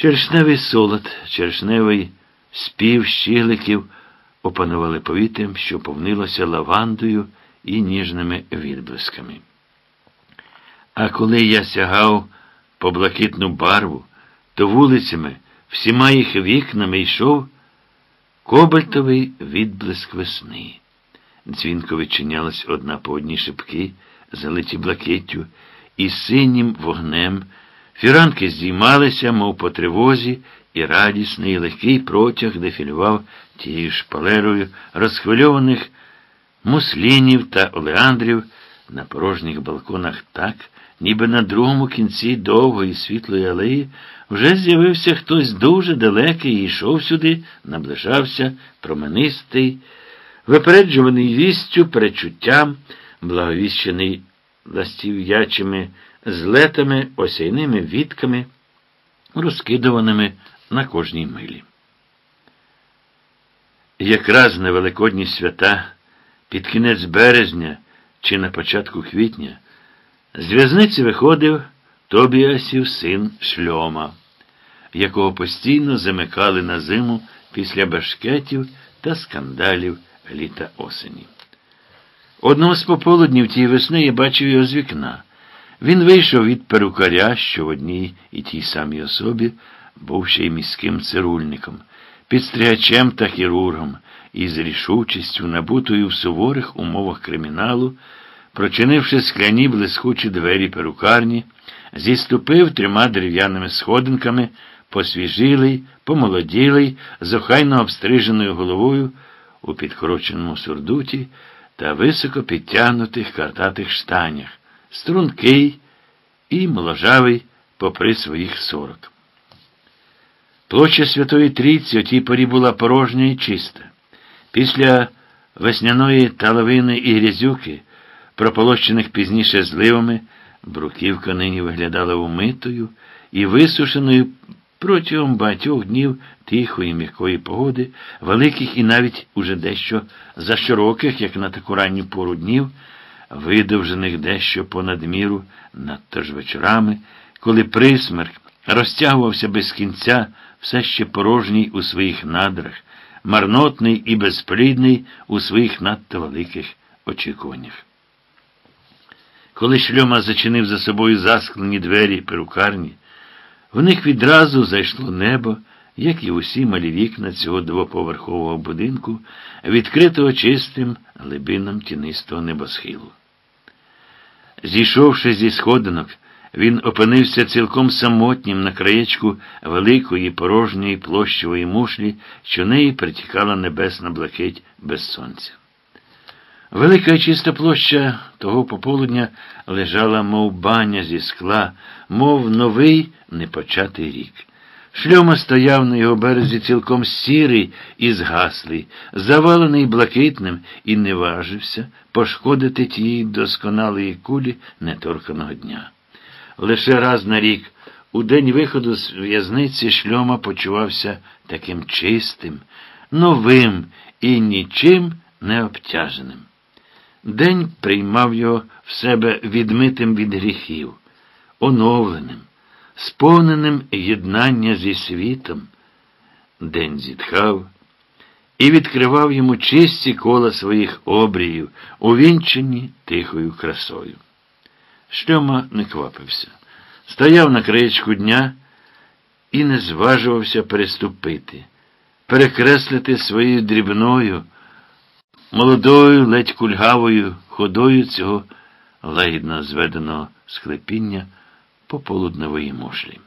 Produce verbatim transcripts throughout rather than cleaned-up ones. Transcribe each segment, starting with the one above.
Черешневий солод, черешневий спів щигликів опанували повітрям, що повнилося лавандою і ніжними відблисками. А коли я сягав по блакитну барву, то вулицями, всіма їх вікнами йшов кобальтовий відблиск весни. Дзвінко відчинялась одна по одній шибки, залиті блакиттю, і синім вогнем. Фіранки здіймалися, мов по тривозі, і радісний легкий протяг дефілював тією шпалерою розхвильованих муслінів та олеандрів на порожніх балконах так, ніби на другому кінці довгої світлої алеї вже з'явився хтось дуже далекий і йшов сюди, наближався, променистий, випереджуваний вістю, перечуттям, благовіщений ластів'ячими злетами, осяйними вітками, розкидуваними на кожній милі. Якраз на великодні свята, під кінець березня чи на початку квітня, з в'язниці виходив Тобіасів син Шльома, якого постійно замикали на зиму після бешкетів та скандалів літа-осені. Одного з пополуднів тієї весни я бачив його з вікна. Він вийшов від перукаря, що в одній і тій самій особі був ще й міським цирульником, підстригачем та хірургом, і з рішучістю, набутою в суворих умовах криміналу, прочинивши скляні блискучі двері перукарні, зіступив трьома дерев'яними сходинками, посвіжилий, помолоділий, з охайно обстриженою головою у підкороченому сурдуті та високо підтягнутих картатих штанях, стрункий і моложавий попри своїх сорок. Площа Святої Трійці о тій порі була порожня і чиста. Після весняної таловини і грязюки, прополощених пізніше зливами, бруківка нині виглядала умитою і висушеною протягом багатьох днів тихої м'якої погоди, великих і навіть уже дещо зашироких, як на таку ранню пору днів, видовжених дещо понад міру, надто ж вечорами, коли присмерк розтягувався без кінця, все ще порожній у своїх надрах, марнотний і безплідний у своїх надто великих очікуваннях. Коли Шльома зачинив за собою засклені двері перукарні, в них відразу зайшло небо, як і усі малі вікна цього двоповерхового будинку, відкритого чистим глибинам тінистого небосхилу. Зійшовши зі сходинок, він опинився цілком самотнім на краєчку великої порожньої площової мушлі, що неї притікала небесна блакить без сонця. Велика і чиста площа того пополудня лежала, мов баня зі скла, мов новий непочатий рік. Шльома стояв на його березі цілком сірий і згаслий, завалений блакитним, і не важився пошкодити тієї досконалої кулі неторканого дня. Лише раз на рік, у день виходу з в'язниці, Шльома почувався таким чистим, новим і нічим не обтяженим. День приймав його в себе відмитим від гріхів, оновленим, сповненим єднання зі світом. День зітхав і відкривав йому чисті кола своїх обріїв, увінчені тихою красою. Шльома не квапився. Стояв на краєчку дня і не зважувався переступити, перекреслити своєю дрібною, молодою, ледь кульгавою ходою цього лагідно зведеного склепіння пополудневої мушлі.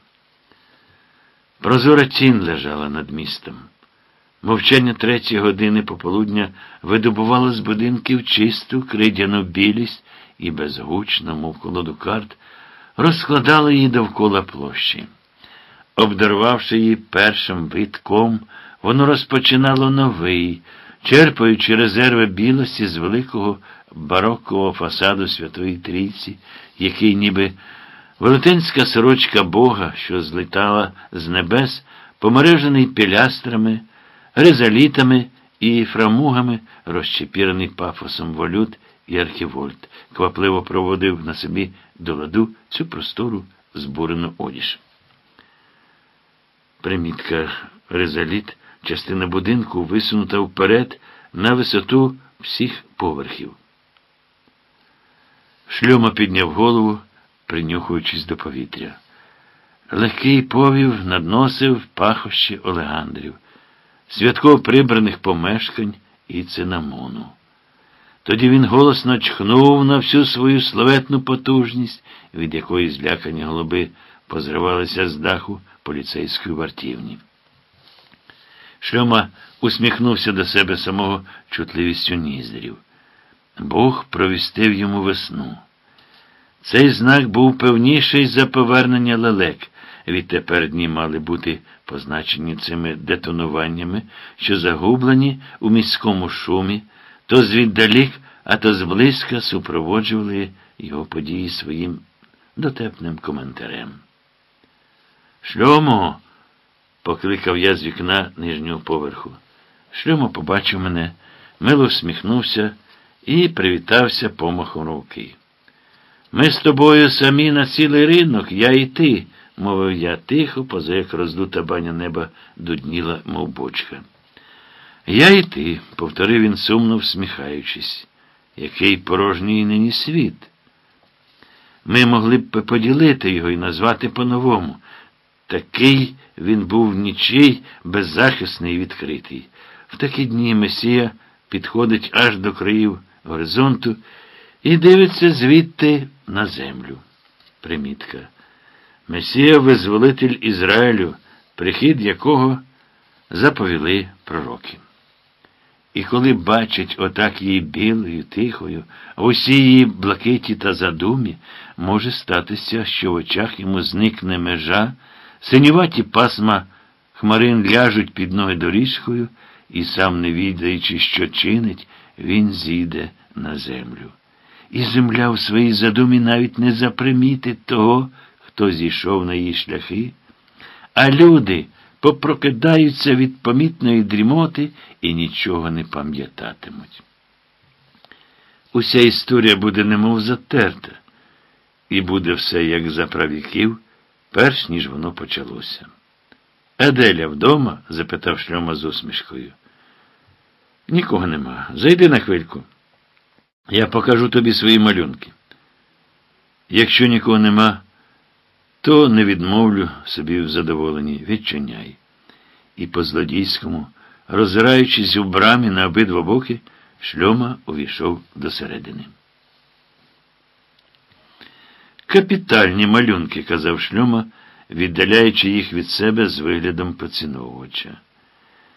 Прозора тінь лежала над містом. Мовчання третьої години пополудня видобувало з будинків чисту кридяну білість і безгучно, мов колоду карт, розкладало її довкола площі. Обдарувавши її першим витком, воно розпочинало новий, черпаючи резерви білості з великого барокового фасаду Святої Трійці, який ніби велетенська сорочка Бога, що злітала з небес, помережений пілястрами, резалітами і фрамугами, розчепірений пафосом волют і архівольт, квапливо проводив на собі до ладу цю простору збурену одіж. Примітка. Ризаліт. Частина будинку висунута вперед на висоту всіх поверхів. Шльома підняв голову, принюхуючись до повітря. Легкий повів надносив пахощі олеандрів, святково прибраних помешкань і цинамону. Тоді він голосно чхнув на всю свою славетну потужність, від якої злякані голуби позривалися з даху поліцейської вартівні. Шльома усміхнувся до себе самого чутливістю ніздрів. Бог провістив йому весну. Цей знак був певніший за повернення лелек. Відтепер дні мали бути позначені цими детонуваннями, що загублені у міському шумі, то звіддалік, а то зблизька супроводжували його події своїм дотепним коментарем. «Шльомо!» – покликав я з вікна нижнього поверху. Шльомо побачив мене, мило всміхнувся і привітався помахом руки. «Ми з тобою самі на цілий ринок, я і ти», – мовив я тихо, поза як роздута баня неба дудніла, мов бочка. «Я і ти», – повторив він сумно всміхаючись. «Який порожній нині світ. Ми могли б поділити його і назвати по-новому. Такий він був нічий, беззахисний і відкритий. В такі дні Месія підходить аж до країв горизонту і дивиться звідти на землю». Примітка. Месія – визволитель Ізраїлю, прихід якого заповіли пророки. І коли бачить отак її білою, тихою, в усій її блакиті та задумі, може статися, що в очах йому зникне межа, синюваті пасма хмарин ляжуть під ноги доріжкою, і сам, не відаючи, що чинить, він зійде на землю. І земля в своїй задумі навіть не запримітить того, хто зійшов на її шляхи, а люди попрокидаються від помітної дрімоти і нічого не пам'ятатимуть. Уся історія буде немов затерта, і буде все як за правіків, перш ніж воно почалося. «Аделя вдома?» – запитав Шльома з усмішкою. «Нікого нема. Зайди на хвильку. Я покажу тобі свої малюнки. Якщо нікого нема, то не відмовлю собі в задоволенні. Відчиняй». І по-злодійському, роззираючись у брамі на обидва боки, Шльома увійшов до середини. «Капітальні малюнки», – казав Шльома, віддаляючи їх від себе з виглядом поціновувача.